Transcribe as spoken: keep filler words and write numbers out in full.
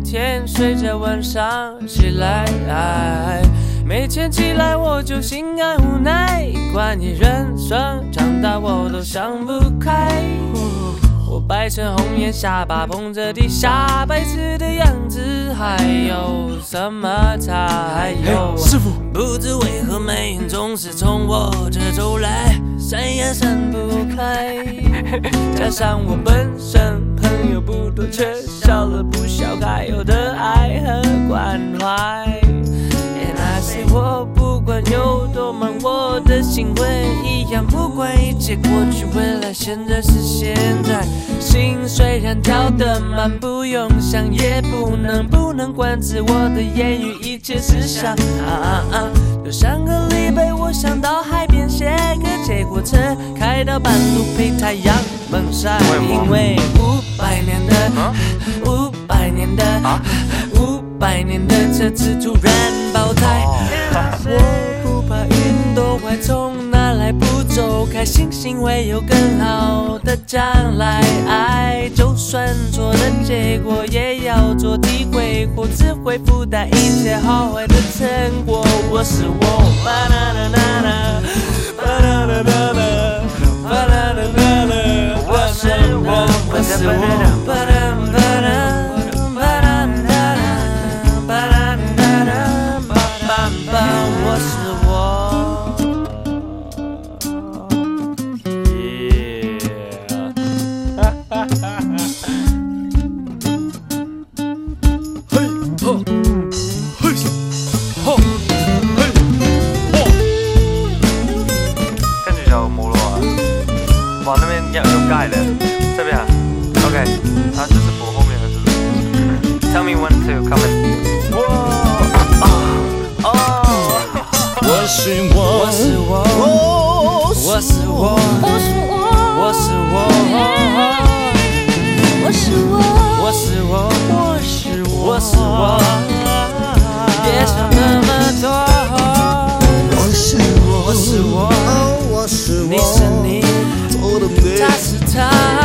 天睡着晚上起来，每天起来我就心安无奈，管你人生长大我都想不开。我摆成红颜下巴，捧着地下白痴的样子，还有什么差？还有师傅， 不知为何眉眼总是从我这走来，闪也闪不开。加上我本身朋友不多，却少了不少该有的爱和关怀。And I say 我不管有多忙，我的心会一样，不管一切过去未来，现在是现在。心虽然跳得慢，不用想也不能不能管制我的言语，一切是想啊啊啊！就像个礼拜，我想到海边写歌，结果车开到半路被太阳蒙晒，因为五百年的五百年的五百年的车子突然爆胎。我不怕云朵坏，从哪来不走开，信心会有更好的将来。爱就算错的结果，也要做体会，或只会负担一切好坏的成果。我是我，巴啦啦啦啦，巴啦啦啦啦，巴啦啦啦啦，我是我，我是我，巴啦巴啦。我是我 ，Yeah， 嘿吼，嘿吼，嘿吼， 跟住就冇咯喎，哇，那邊有有蓋的，這邊啊 ，OK， 它就是播後面的，是不是 ？Tell me when to come in。哇，哦。 我是我， 我是我，我是我， 我是我， 我是我， 我是我， 我是我， 我是我， 我是我，别想那么多。 我是我， 我是我， 我是我， 你是你，他是他。